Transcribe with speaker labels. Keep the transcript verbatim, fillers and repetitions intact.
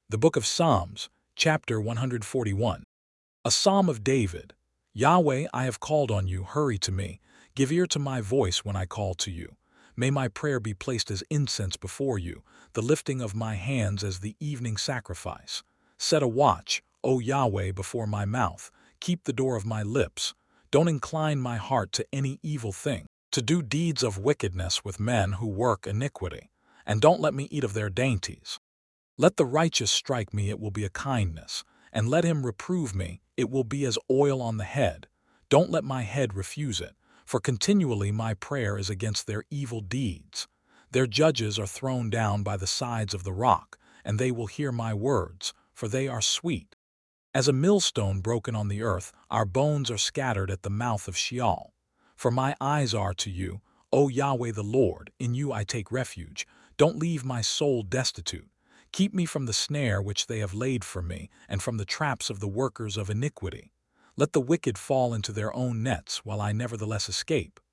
Speaker 1: The Book of Psalms, chapter one hundred forty-one. A Psalm of David. Yahweh, I have called on you, hurry to me. Give ear to my voice when I call to you. May my prayer be placed as incense before you, the lifting of my hands as the evening sacrifice. Set a watch, O Yahweh, before my mouth. Keep the door of my lips. Don't incline my heart to any evil thing, to do deeds of wickedness with men who work iniquity. And don't let me eat of their dainties. Let the righteous strike me, it will be a kindness, and let him reprove me, it will be as oil on the head. Don't let my head refuse it, for continually my prayer is against their evil deeds. Their judges are thrown down by the sides of the rock, and they will hear my words, for they are sweet. As a millstone broken on the earth, our bones are scattered at the mouth of Sheol. For my eyes are to you, O Yahweh the Lord, in you I take refuge. Don't leave my soul destitute. Keep me from the snare which they have laid for me, and from the traps of the workers of iniquity. Let the wicked fall into their own nets, while I nevertheless escape.